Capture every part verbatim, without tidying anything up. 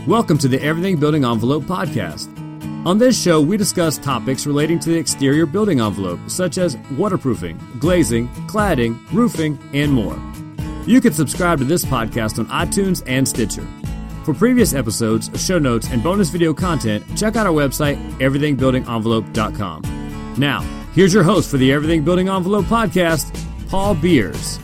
Welcome to the Everything Building Envelope podcast. On this show, we discuss topics relating to the exterior building envelope, such as waterproofing, glazing, cladding, roofing, and more. You can subscribe to this podcast on iTunes and Stitcher. For previous episodes, show notes, and bonus video content, check out our website, everything building envelope dot com. Now, here's your host for the Everything Building Envelope podcast, Paul Beers.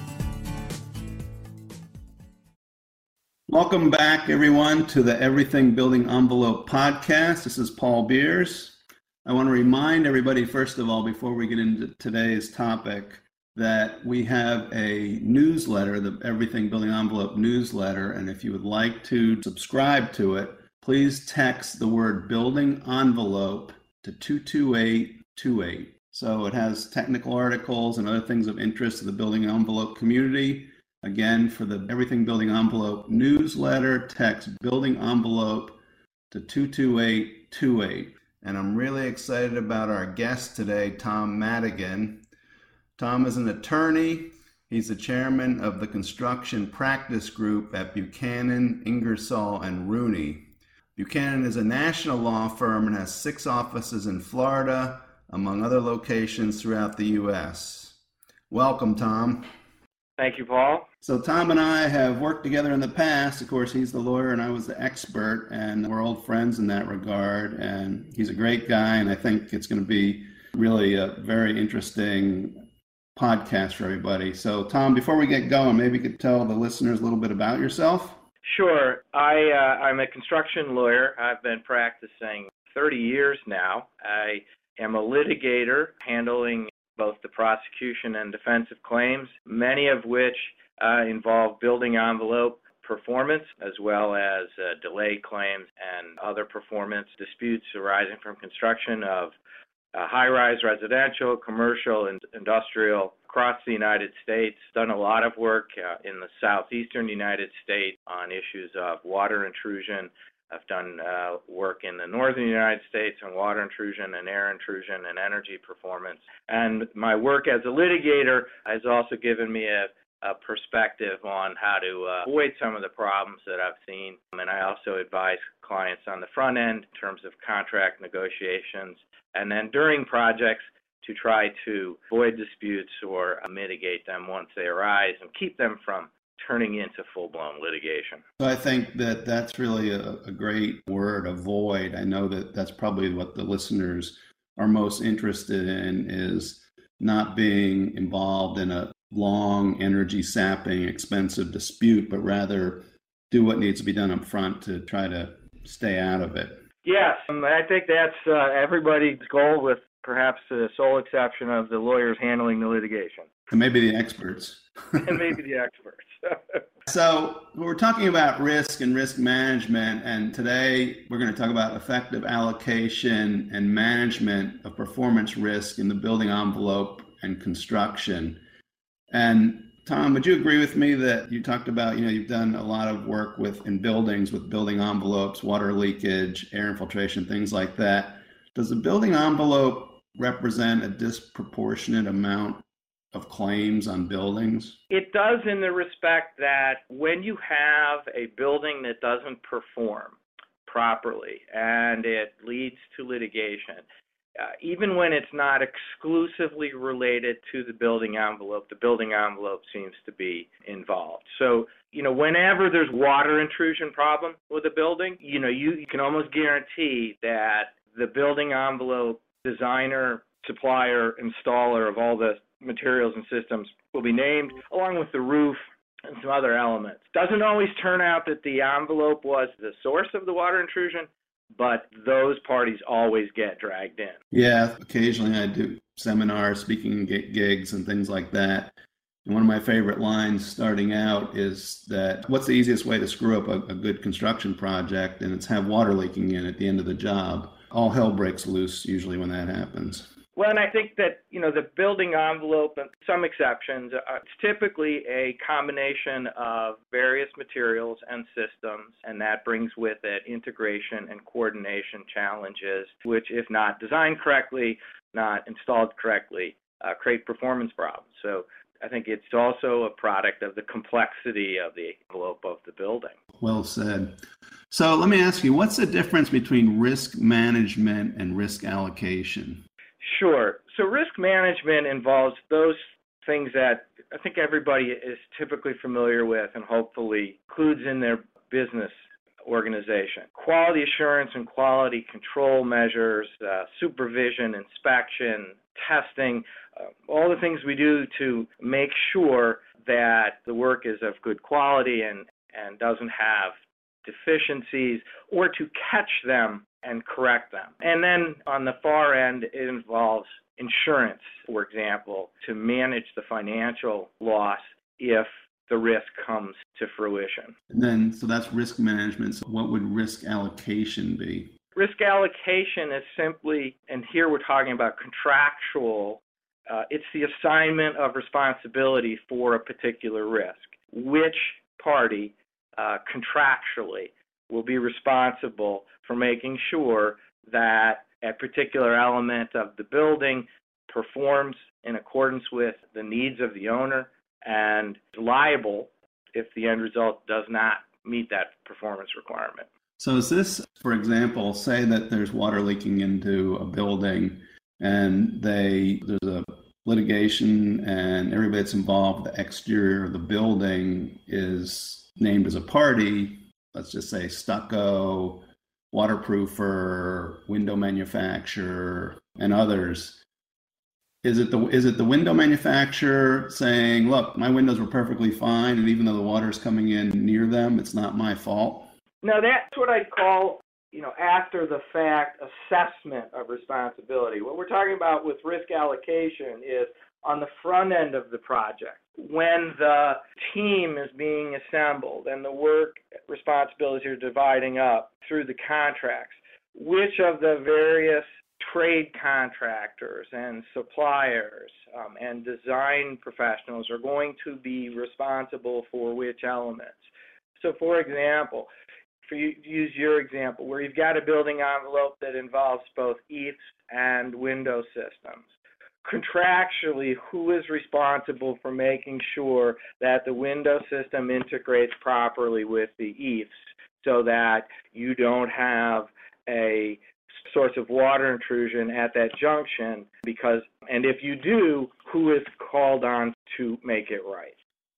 Welcome back, everyone, to the Everything Building Envelope podcast. This is Paul Beers. I want to remind everybody, first of all, before we get into today's topic, that we have a newsletter, the Everything Building Envelope newsletter, and if you would like to subscribe to it, please text the word building envelope to two two eight two eight. So it has technical articles and other things of interest to the building envelope community. Again, for the Everything Building Envelope newsletter, text building envelope to two two eight two eight. And I'm really excited about our guest today, Tom Madigan. Tom is an attorney. He's the chairman of the construction practice group at Buchanan, Ingersoll, and Rooney. Buchanan is a national law firm and has six offices in Florida, among other locations throughout the U S. Welcome, Tom. Thank you, Paul. So Tom and I have worked together in the past. Of course, he's the lawyer and I was the expert, and we're old friends in that regard. And he's a great guy, and I think it's going to be really a very interesting podcast for everybody. So Tom, before we get going, maybe you could tell the listeners a little bit about yourself. Sure. I, uh, I'm a construction lawyer. I've been practicing thirty years now. I am a litigator handling both the prosecution and defensive claims, many of which uh, involve building envelope performance, as well as uh, delay claims and other performance disputes arising from construction of uh, high-rise residential, commercial, and industrial across the United States. Done a lot of work uh, in the southeastern United States on issues of water intrusion. I've done uh, work in the northern United States on water intrusion and air intrusion and energy performance. And my work as a litigator has also given me a, a perspective on how to uh, avoid some of the problems that I've seen. And I also advise clients on the front end in terms of contract negotiations, and then during projects to try to avoid disputes or mitigate them once they arise and keep them from turning into full-blown litigation. So I think that that's really a, a great word, avoid. I know that that's probably what the listeners are most interested in, is not being involved in a long, energy-sapping, expensive dispute, but rather do what needs to be done up front to try to stay out of it. Yes, I think that's uh, everybody's goal, with perhaps the sole exception of the lawyers handling the litigation. And maybe the experts. and maybe the experts. So we're talking about risk and risk management, and today we're going to talk about effective allocation and management of performance risk in the building envelope and construction. And Tom, would you agree with me that you talked about, you know, you've done a lot of work with in buildings with building envelopes, water leakage, air infiltration, things like that. Does the building envelope represent a disproportionate amount of claims on buildings? It does, in the respect that when you have a building that doesn't perform properly and it leads to litigation, uh, even when it's not exclusively related to the building envelope, the building envelope seems to be involved. So, you know, whenever there's water intrusion problem with a building, you know, you, you can almost guarantee that the building envelope designer, supplier, installer of all the materials and systems will be named, along with the roof and some other elements. Doesn't always turn out that the envelope was the source of the water intrusion, but those parties always get dragged in. Yeah, occasionally I do seminars, speaking gigs and things like that. And one of my favorite lines starting out is that, what's the easiest way to screw up a, a good construction project? And it's have water leaking in at the end of the job. All hell breaks loose usually when that happens. Well, and I think that, you know, the building envelope, and some exceptions, uh, it's typically a combination of various materials and systems, and that brings with it integration and coordination challenges, which, if not designed correctly, not installed correctly, uh, create performance problems. So I think it's also a product of the complexity of the envelope of the building. Well said. So let me ask you, what's the difference between risk management and risk allocation? Sure. So risk management involves those things that I think everybody is typically familiar with and hopefully includes in their business organization. Quality assurance and quality control measures, uh, supervision, inspection, testing, uh, all the things we do to make sure that the work is of good quality and, and doesn't have deficiencies, or to catch them and correct them. And then on the far end, it involves insurance, for example, to manage the financial loss if the risk comes to fruition. And then, so that's risk management. So what would risk allocation be? Risk allocation is simply, and here we're talking about contractual, uh, it's the assignment of responsibility for a particular risk. Which party uh, contractually will be responsible for making sure that a particular element of the building performs in accordance with the needs of the owner and is liable if the end result does not meet that performance requirement. So is this, for example, say that there's water leaking into a building and they there's a litigation and everybody that's involved, the exterior of the building is named as a party, let's just say stucco, waterproofer, window manufacturer, and others. Is it the is it the window manufacturer saying, look, my windows were perfectly fine, and even though the water is coming in near them, it's not my fault? No, that's what I'd call, you know, after the fact assessment of responsibility. What we're talking about with risk allocation is on the front end of the project, when the team is being assembled and the work responsibilities are dividing up through the contracts, which of the various trade contractors and suppliers um, and design professionals are going to be responsible for which elements. So, for example, for you use your example, where you've got a building envelope that involves both E I Fs and window systems. Contractually, who is responsible for making sure that the window system integrates properly with the E I Fs so that you don't have a source of water intrusion at that junction? Because, and if you do, who is called on to make it right?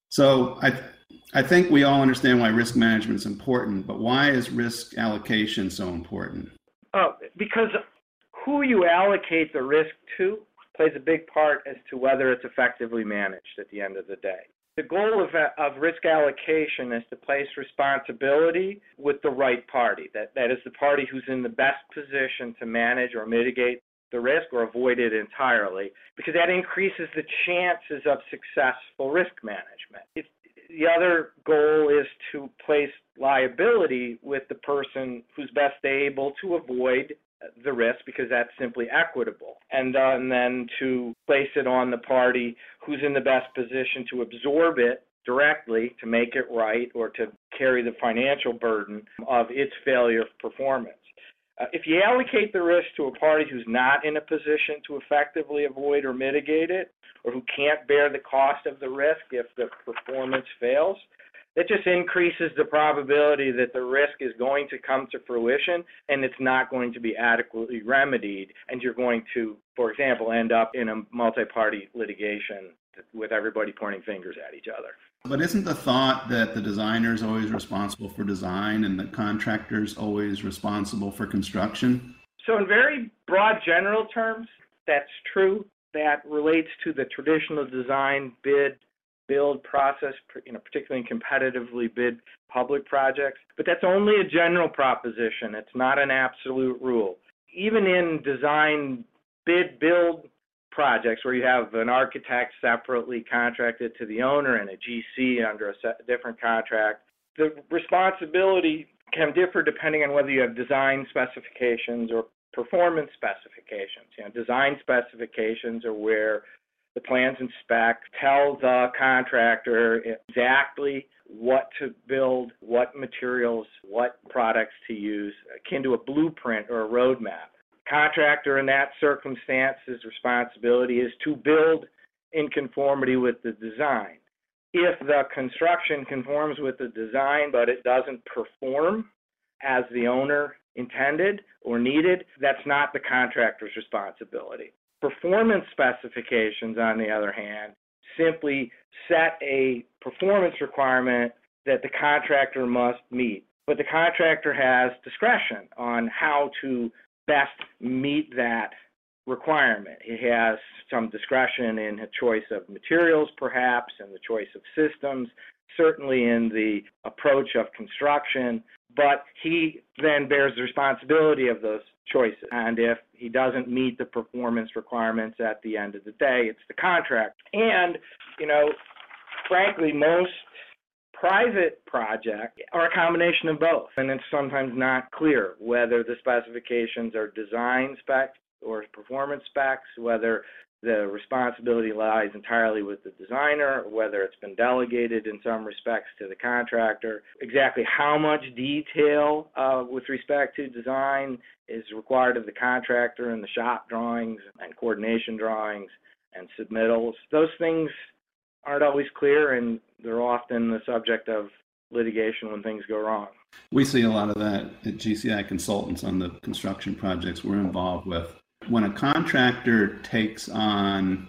So I I think we all understand why risk management is important, but why is risk allocation so important? Oh, because who you allocate the risk to plays a big part as to whether it's effectively managed at the end of the day. The goal of, of risk allocation is to place responsibility with the right party. That, that is the party who's in the best position to manage or mitigate the risk or avoid it entirely, because that increases the chances of successful risk management. If the other goal is to place liability with the person who's best able to avoid the risk, because that's simply equitable, and, uh, and then to place it on the party who's in the best position to absorb it directly, to make it right, or to carry the financial burden of its failure of performance. Uh, if you allocate the risk to a party who's not in a position to effectively avoid or mitigate it, or who can't bear the cost of the risk if the performance fails, that just increases the probability that the risk is going to come to fruition and it's not going to be adequately remedied, and you're going to, for example, end up in a multi-party litigation with everybody pointing fingers at each other. But isn't the thought that the designer is always responsible for design and the contractor is always responsible for construction? So in very broad general terms, that's true. That relates to the traditional design bid build process, you know, particularly in competitively bid public projects. But that's only a general proposition. It's not an absolute rule. Even in design bid build projects where you have an architect separately contracted to the owner and a G C under a set, different contract, the responsibility can differ depending on whether you have design specifications or performance specifications. You know, design specifications are where the plans and spec tell the contractor exactly what to build, what materials, what products to use, akin to a blueprint or a roadmap. Contractor in that circumstance's responsibility is to build in conformity with the design. If the construction conforms with the design but it doesn't perform as the owner intended or needed, that's not the contractor's responsibility. Performance specifications, on the other hand, simply set a performance requirement that the contractor must meet. But the contractor has discretion on how to best meet that requirement. He has some discretion in the choice of materials, perhaps, and the choice of systems, certainly in the approach of construction, but he then bears the responsibility of those choices. And if he doesn't meet the performance requirements at the end of the day, it's the contract. And, you know, frankly, most private projects are a combination of both, and it's sometimes not clear whether the specifications are design specs or performance specs, whether the responsibility lies entirely with the designer, or whether it's been delegated in some respects to the contractor, exactly how much detail uh, with respect to design is required of the contractor in the shop drawings and coordination drawings and submittals. Those things aren't always clear, and they're often the subject of litigation when things go wrong. We see a lot of that at G C I Consultants on the construction projects we're involved with. When a contractor takes on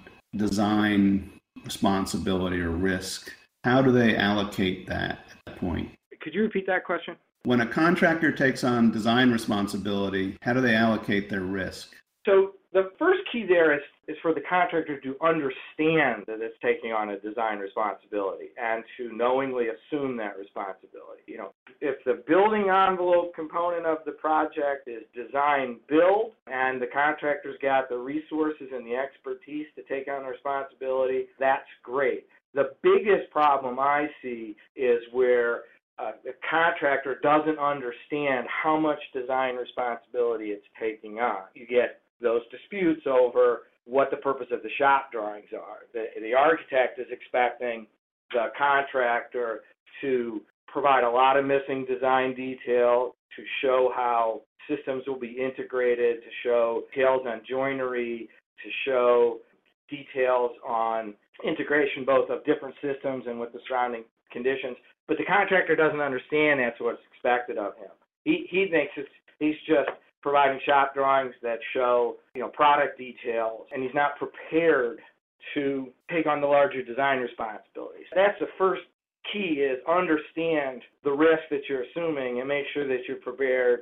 design responsibility or risk, how do they allocate that at that point? Could you repeat that question? When a contractor takes on design responsibility, how do they allocate their risk? So the first key there is, is for the contractor to understand that it's taking on a design responsibility and to knowingly assume that responsibility. You know, if the building envelope component of the project is design build and the contractor's got the resources and the expertise to take on the responsibility, that's great. The biggest problem I see is where uh, the contractor doesn't understand how much design responsibility it's taking on. You get those disputes over what the purpose of the shop drawings are. The, the architect is expecting the contractor to provide a lot of missing design detail, to show how systems will be integrated, to show details on joinery, to show details on integration both of different systems and with the surrounding conditions. But the contractor doesn't understand that's what's expected of him. He, he thinks it's, he's just providing shop drawings that show, you know, product details, and he's not prepared to take on the larger design responsibilities. That's the first key, is understand the risk that you're assuming and make sure that you're prepared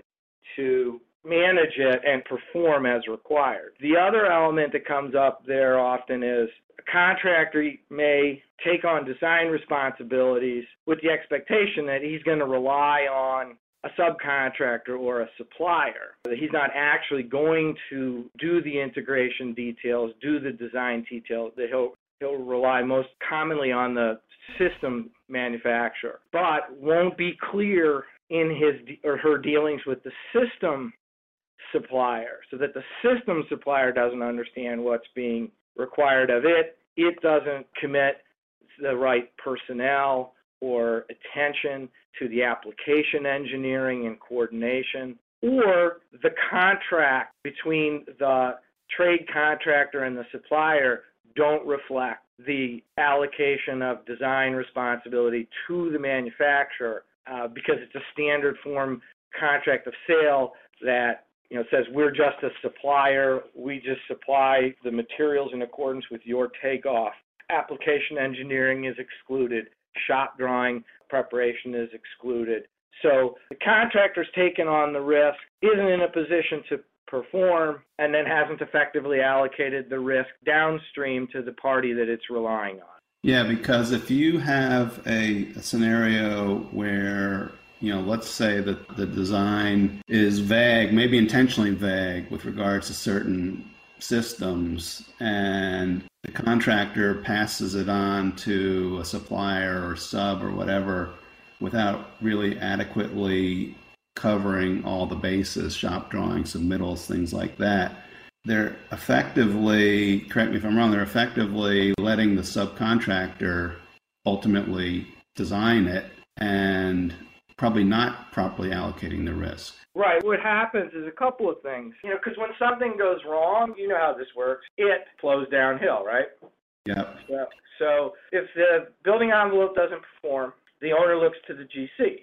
to manage it and perform as required. The other element that comes up there often is a contractor may take on design responsibilities with the expectation that he's going to rely on a subcontractor or a supplier. He's not actually going to do the integration details, do the design details, that he'll he'll rely most commonly on the system manufacturer, but won't be clear in his or her dealings with the system supplier, so that the system supplier doesn't understand what's being required of it. It doesn't commit the right personnel or attention to the application engineering and coordination, or the contract between the trade contractor and the supplier don't reflect the allocation of design responsibility to the manufacturer uh, because it's a standard form contract of sale that, you know, says we're just a supplier, we just supply the materials in accordance with your takeoff. Application engineering is excluded. Shop drawing preparation is excluded. So the contractor's taken on the risk, isn't in a position to perform, and then hasn't effectively allocated the risk downstream to the party that it's relying on. Yeah, because if you have a, a scenario where, you know, let's say that the design is vague, maybe intentionally vague with regards to certain systems, and the contractor passes it on to a supplier or sub or whatever without really adequately covering all the bases, shop drawings, submittals, things like that. They're effectively, correct me if I'm wrong, they're effectively letting the subcontractor ultimately design it and probably not properly allocating the risk. Right. What happens is a couple of things. You know, because when something goes wrong, you know how this works, it flows downhill, right? Yep. So, so if the building envelope doesn't perform, the owner looks to the G C.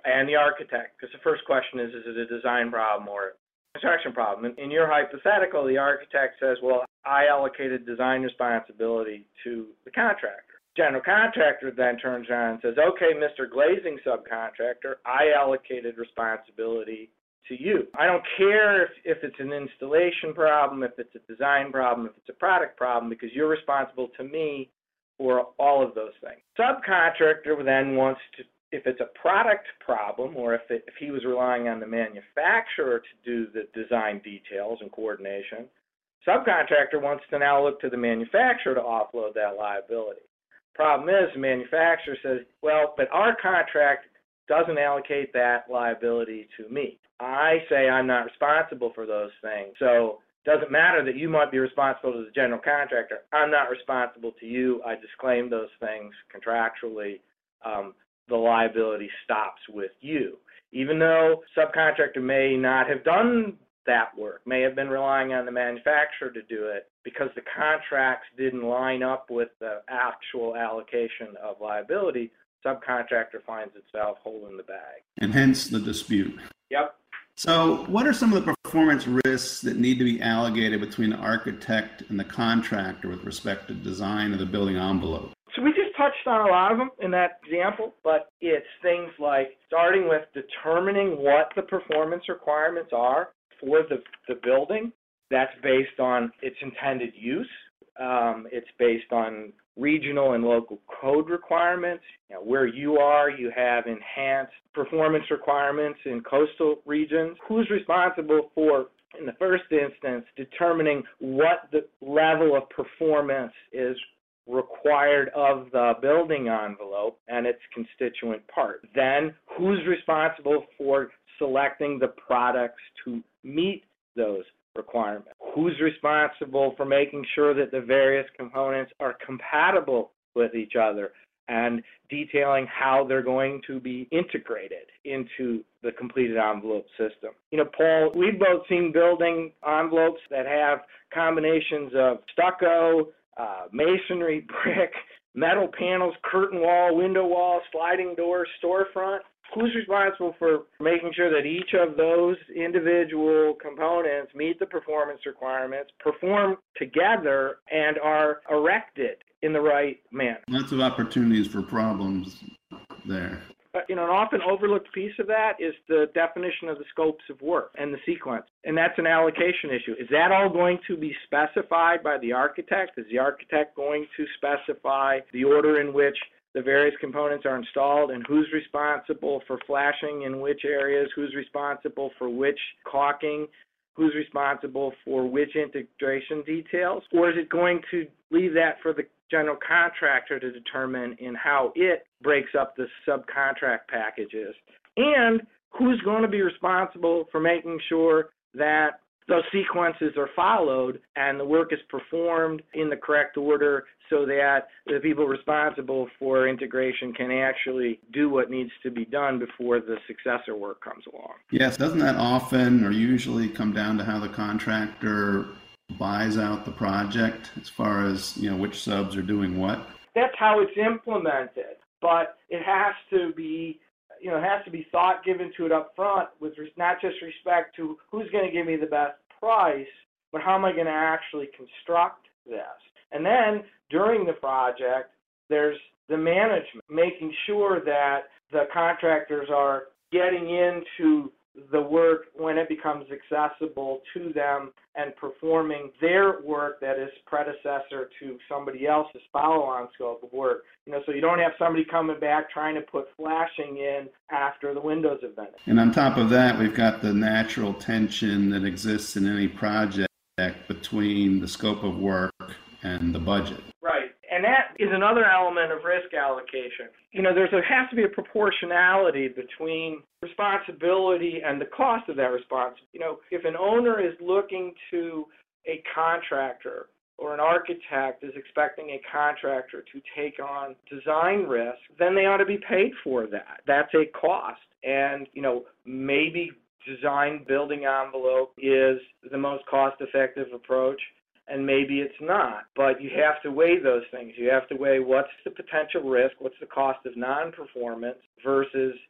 and the architect, because the first question is, is it a design problem or a construction problem? In, in your hypothetical, the architect says, well, I allocated design responsibility to the contractor. General contractor then turns around and says, okay, Mister Glazing subcontractor, I allocated responsibility to you. I don't care if, if it's an installation problem, if it's a design problem, if it's a product problem, because you're responsible to me for all of those things. Subcontractor then wants to, if it's a product problem, or if, it, if he was relying on the manufacturer to do the design details and coordination, subcontractor wants to now look to the manufacturer to offload that liability. Problem is, the manufacturer says, well, but our contract doesn't allocate that liability to me. I say I'm not responsible for those things. So it doesn't matter that you might be responsible to the general contractor. I'm not responsible to you. I disclaim those things contractually. Um, the liability stops with you. Even though subcontractor may not have done that work, may have been relying on the manufacturer to do it, because the contracts didn't line up with the actual allocation of liability, subcontractor finds itself holding the bag. And hence the dispute. Yep. So what are some of the performance risks that need to be allocated between the architect and the contractor with respect to design of the building envelope? So we just touched on a lot of them in that example, but it's things like starting with determining what the performance requirements are for the, the building. That's based on its intended use. Um, it's based on regional and local code requirements. You know, where you are, you have enhanced performance requirements in coastal regions. Who's responsible for, in the first instance, determining what the level of performance is required of the building envelope and its constituent parts? Then, who's responsible for selecting the products to meet those requirements? Who's responsible for making sure that the various components are compatible with each other and detailing how they're going to be integrated into the completed envelope system? You know, Paul, we've both seen building envelopes that have combinations of stucco, uh, masonry, brick, metal panels, curtain wall, window wall, sliding door, storefront. Who's responsible for making sure that each of those individual components meet the performance requirements, perform together, and are erected in the right manner? Lots of opportunities for problems there. But, you know, an often overlooked piece of that is the definition of the scopes of work and the sequence. And that's an allocation issue. Is that all going to be specified by the architect? Is the architect going to specify the order in which the various components are installed and who's responsible for flashing in which areas, who's responsible for which caulking, who's responsible for which integration details? Or is it going to leave that for the general contractor to determine in how it breaks up the subcontract packages? And who's going to be responsible for making sure that those sequences are followed and the work is performed in the correct order so that the people responsible for integration can actually do what needs to be done before the successor work comes along? Yes, doesn't that often or usually come down to how the contractor buys out the project as far as, you know, which subs are doing what? That's how it's implemented, but it has to be You know, it has to be thought given to it up front with not just respect to who's going to give me the best price, but how am I going to actually construct this? And then during the project, there's the management, making sure that the contractors are getting into the work when it becomes accessible to them and performing their work that is predecessor to somebody else's follow-on scope of work. You know, so you don't have somebody coming back trying to put flashing in after the windows have been in. And on top of that, we've got the natural tension that exists in any project between the scope of work and the budget. Right. And that is another element of risk allocation. You know, there's a, has to be a proportionality between responsibility and the cost of that response. You know, if an owner is looking to a contractor or an architect is expecting a contractor to take on design risk, then they ought to be paid for that. That's a cost. And, you know, maybe design building envelope is the most cost-effective approach, and maybe it's not. But you have to weigh those things. You have to weigh what's the potential risk, what's the cost of non-performance versus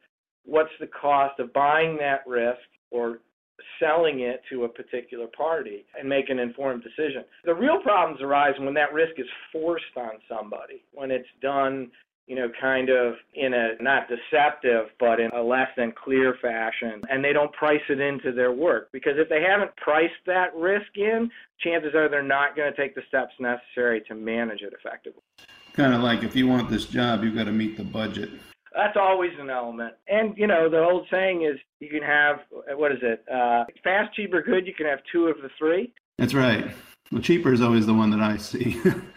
what's the cost of buying that risk or selling it to a particular party and make an informed decision. The real problems arise when that risk is forced on somebody, when it's done, you know, kind of in a not deceptive, but in a less than clear fashion, and they don't price it into their work. Because if they haven't priced that risk in, chances are they're not going to take the steps necessary to manage it effectively. Kind of like if you want this job, you've got to meet the budget. That's always an element. And, you know, the old saying is you can have, what is it, uh, fast, cheap, or good, you can have two of the three. That's right. Well, cheaper is always the one that I see.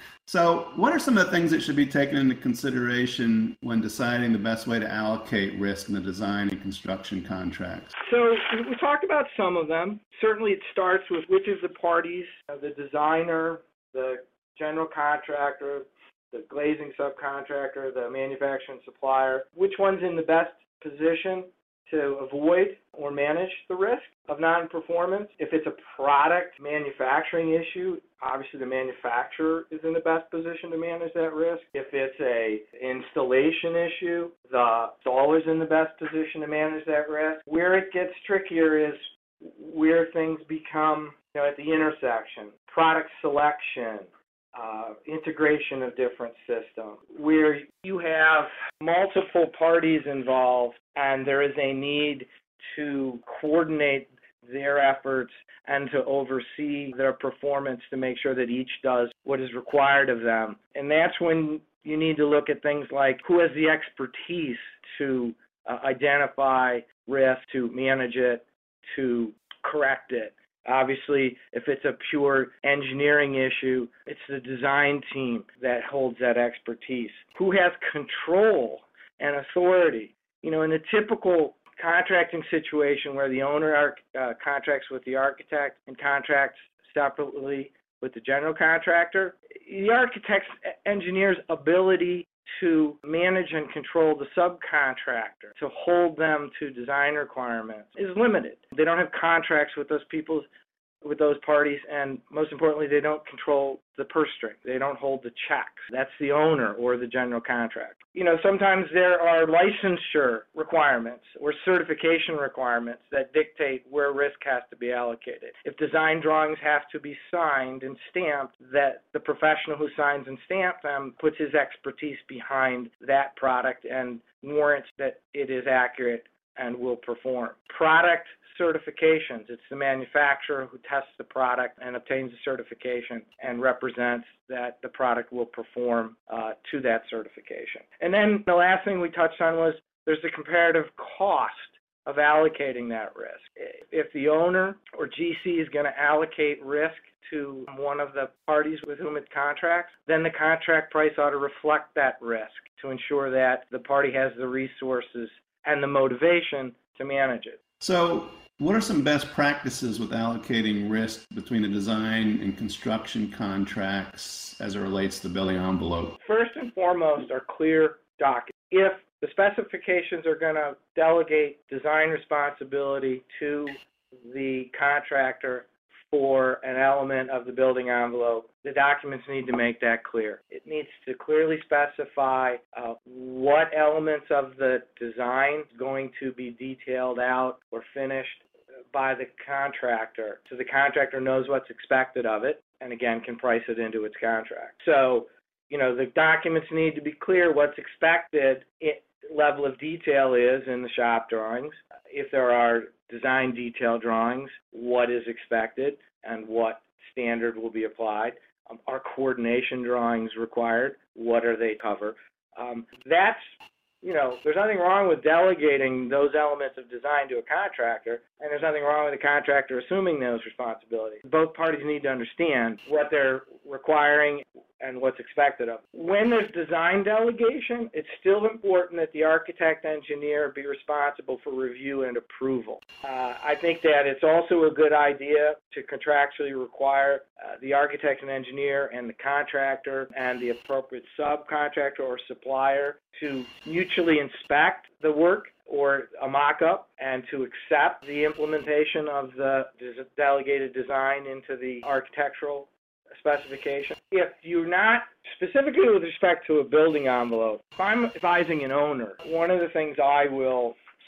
So what are some of the things that should be taken into consideration when deciding the best way to allocate risk in the design and construction contracts? So we talked about some of them. Certainly it starts with which of the parties, uh, the designer, the general contractor, the glazing subcontractor, the manufacturing supplier, which one's in the best position to avoid or manage the risk of non-performance. If it's a product manufacturing issue, obviously the manufacturer is in the best position to manage that risk. If it's a installation issue, the installer is in the best position to manage that risk. Where it gets trickier is where things become, you know, at the intersection, product selection, Uh, integration of different systems, where you have multiple parties involved and there is a need to coordinate their efforts and to oversee their performance to make sure that each does what is required of them. And that's when you need to look at things like who has the expertise to uh, identify risk, to manage it, to correct it. Obviously, if it's a pure engineering issue, it's the design team that holds that expertise. Who has control and authority? You know, in a typical contracting situation where the owner uh, contracts with the architect and contracts separately with the general contractor, the architect's engineer's ability to manage and control the subcontractor, to hold them to design requirements, is limited. They don't have contracts with those people, with those parties, and most importantly, they don't control the purse string. They don't hold the checks. That's the owner or the general contractor. You know, sometimes there are licensure requirements or certification requirements that dictate where risk has to be allocated. If design drawings have to be signed and stamped, that the professional who signs and stamps them puts his expertise behind that product and warrants that it is accurate and will perform. Product certifications. It's the manufacturer who tests the product and obtains a certification and represents that the product will perform uh, to that certification. And then the last thing we touched on was there's the comparative cost of allocating that risk. If the owner or G C is going to allocate risk to one of the parties with whom it contracts, then the contract price ought to reflect that risk to ensure that the party has the resources and the motivation to manage it. So what are some best practices with allocating risk between the design and construction contracts as it relates to the building envelope? First and foremost are clear documents. If the specifications are going to delegate design responsibility to the contractor for an element of the building envelope, the documents need to make that clear. It needs to clearly specify uh, what elements of the design is going to be detailed out or finished by the contractor, so the contractor knows what's expected of it and, again, can price it into its contract. So, you know, the documents need to be clear what's expected, it, level of detail is in the shop drawings. If there are design detail drawings, what is expected and what standard will be applied. Um, are coordination drawings required? What are they cover? Um, that's, you know, there's nothing wrong with delegating those elements of design to a contractor, and there's nothing wrong with the contractor assuming those responsibilities. Both parties need to understand what they're requiring and what's expected of them. When there's design delegation, it's still important that the architect engineer be responsible for review and approval. Uh, I think that it's also a good idea to contractually require uh, the architect and engineer and the contractor and the appropriate subcontractor or supplier to mutually inspect the work or a mock-up and to accept the implementation of the delegated design into the architectural specification. If you're not, specifically with respect to a building envelope, if I'm advising an owner, one of the things I will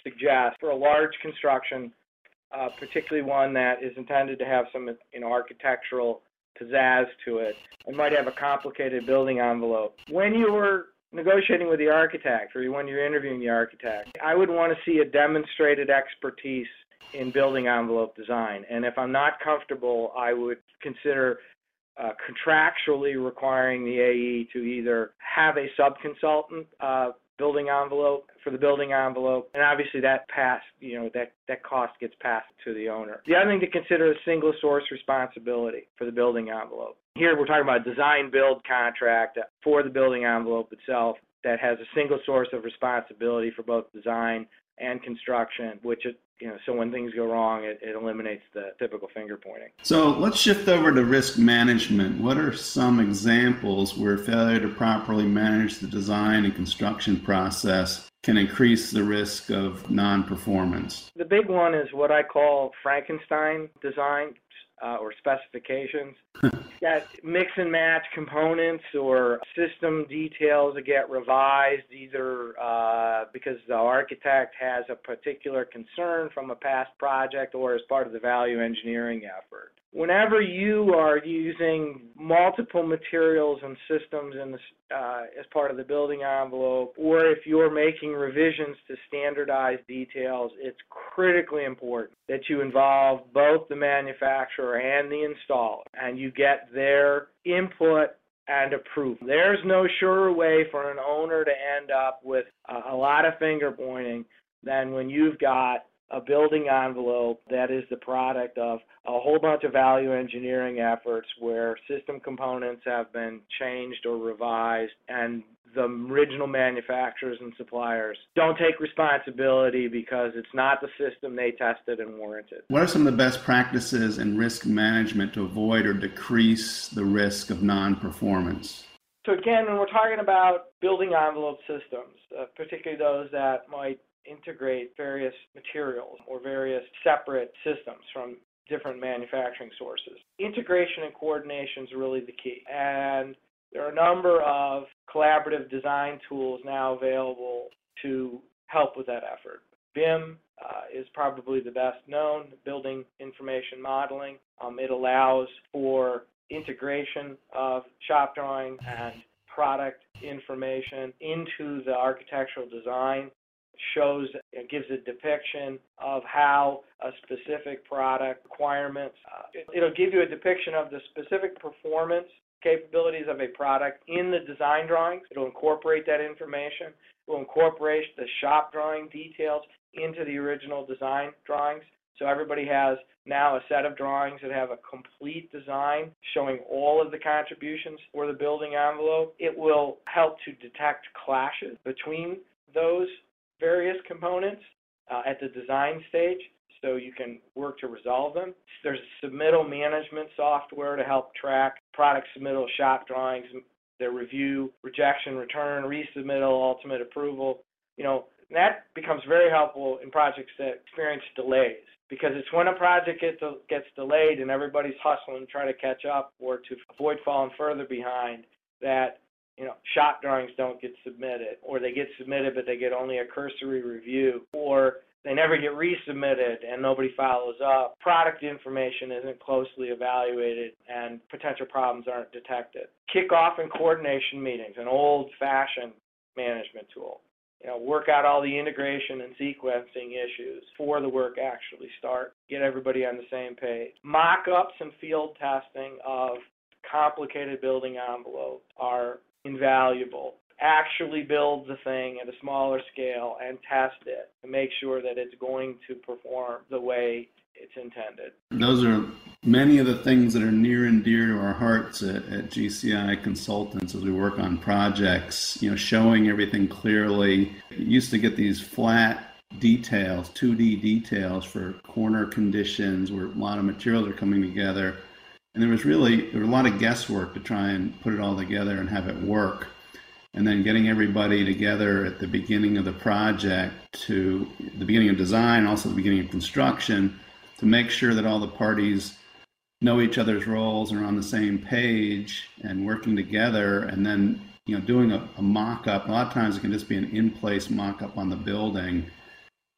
suggest for a large construction, uh, particularly one that is intended to have some you know, architectural pizzazz to it, and might have a complicated building envelope. When you're negotiating with the architect or when you're interviewing the architect, I would want to see a demonstrated expertise in building envelope design. And if I'm not comfortable, I would consider uh, contractually requiring the A E to either have a subconsultant uh, building envelope for the building envelope, and obviously that pass, you know, that, that cost gets passed to the owner. The other thing to consider is single source responsibility for the building envelope. Here we're talking about a design build contract for the building envelope itself that has a single source of responsibility for both design and construction, which it, you know, so when things go wrong, it, it eliminates the typical finger pointing. So let's shift over to risk management. What are some examples where failure to properly manage the design and construction process can increase the risk of non-performance? The big one is what I call Frankenstein design uh, or specifications. That mix and match components or system details that get revised either uh, because the architect has a particular concern from a past project or as part of the value engineering effort. Whenever you are using multiple materials and systems in the, uh, as part of the building envelope, or if you're making revisions to standardized details, it's critically important that you involve both the manufacturer and the installer, and you get their input and approval. There's no surer way for an owner to end up with a, a lot of finger pointing than when you've got a building envelope that is the product of a whole bunch of value engineering efforts where system components have been changed or revised, and the original manufacturers and suppliers don't take responsibility because it's not the system they tested and warranted. What are some of the best practices in risk management to avoid or decrease the risk of non-performance? So again, when we're talking about building envelope systems, uh, particularly those that might integrate various materials or various separate systems from different manufacturing sources, integration and coordination is really the key. And there are a number of collaborative design tools now available to help with that effort. B I M uh, is probably the best known, building information modeling. Um, it allows for integration of shop drawing and product information into the architectural design. Shows, it gives a depiction of how a specific product requirements, uh, it, it'll give you a depiction of the specific performance capabilities of a product in the design drawings. It'll incorporate that information. It will incorporate the shop drawing details into the original design drawings. So everybody has now a set of drawings that have a complete design showing all of the contributions for the building envelope. It will help to detect clashes between those various components uh, at the design stage, so you can work to resolve them. There's submittal management software to help track product submittal, shop drawings, their review, rejection, return, resubmittal, ultimate approval. You know, that becomes very helpful in projects that experience delays, because it's when a project gets, gets delayed and everybody's hustling to try to catch up or to avoid falling further behind that you know, shop drawings don't get submitted, or they get submitted but they get only a cursory review, or they never get resubmitted and nobody follows up. Product information isn't closely evaluated and potential problems aren't detected. Kickoff and coordination meetings, an old-fashioned management tool. You know, work out all the integration and sequencing issues before the work actually starts. Get everybody on the same page. Mock-ups and field testing of complicated building envelopes are invaluable. Actually build the thing at a smaller scale and test it to make sure that it's going to perform the way it's intended. Those are many of the things that are near and dear to our hearts at, at G C I Consultants as we work on projects, you know, showing everything clearly. You used to get these flat details, two D details for corner conditions where a lot of materials are coming together. And there was really there was a lot of guesswork to try and put it all together and have it work. And then getting everybody together at the beginning of the project, to the beginning of design, also the beginning of construction, to make sure that all the parties know each other's roles and are on the same page and working together. And then, you know, doing a, a mock-up. A lot of times it can just be an in-place mock-up on the building.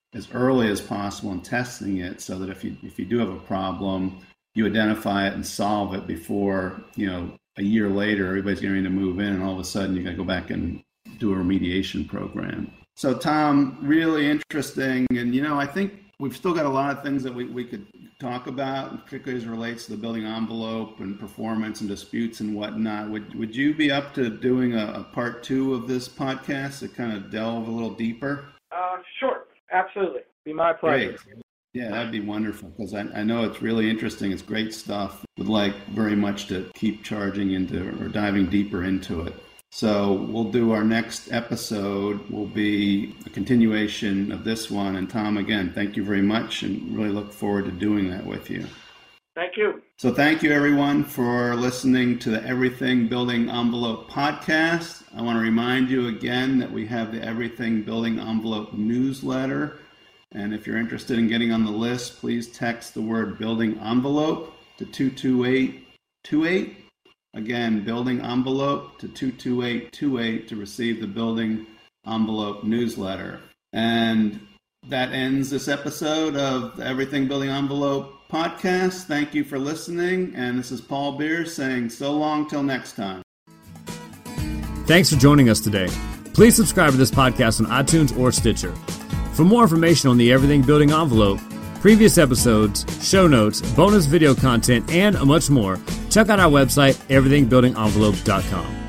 as early as possible in testing it, so that if you if you do have a problem, you identify it and solve it before, you know, a year later, everybody's getting ready to move in, and all of a sudden you got to go back and do a remediation program. So, Tom, really interesting. And, you know, I think we've still got a lot of things that we, we could talk about, particularly as it relates to the building envelope and performance and disputes and whatnot. Would would you be up to doing a, a part two of this podcast to kind of delve a little deeper? Uh, sure. Absolutely. Be my pleasure. Great. Yeah, that'd be wonderful, because I, I know it's really interesting. It's great stuff. Would like very much to keep charging into or diving deeper into it. So we'll do our next episode will be a continuation of this one. And Tom, again, thank you very much, and really look forward to doing that with you. Thank you. So thank you, everyone, for listening to the Everything Building Envelope podcast. I want to remind you again that we have the Everything Building Envelope newsletter. And if you're interested in getting on the list, please text the word building envelope to two two eight two eight. Again, building envelope to two two eight two eight to receive the building envelope newsletter. And that ends this episode of the Everything Building Envelope podcast. Thank you for listening. And this is Paul Beers saying so long till next time. Thanks for joining us today. Please subscribe to this podcast on iTunes or Stitcher. For more information on the Everything Building Envelope, previous episodes, show notes, bonus video content, and much more, check out our website, everything building envelope dot com.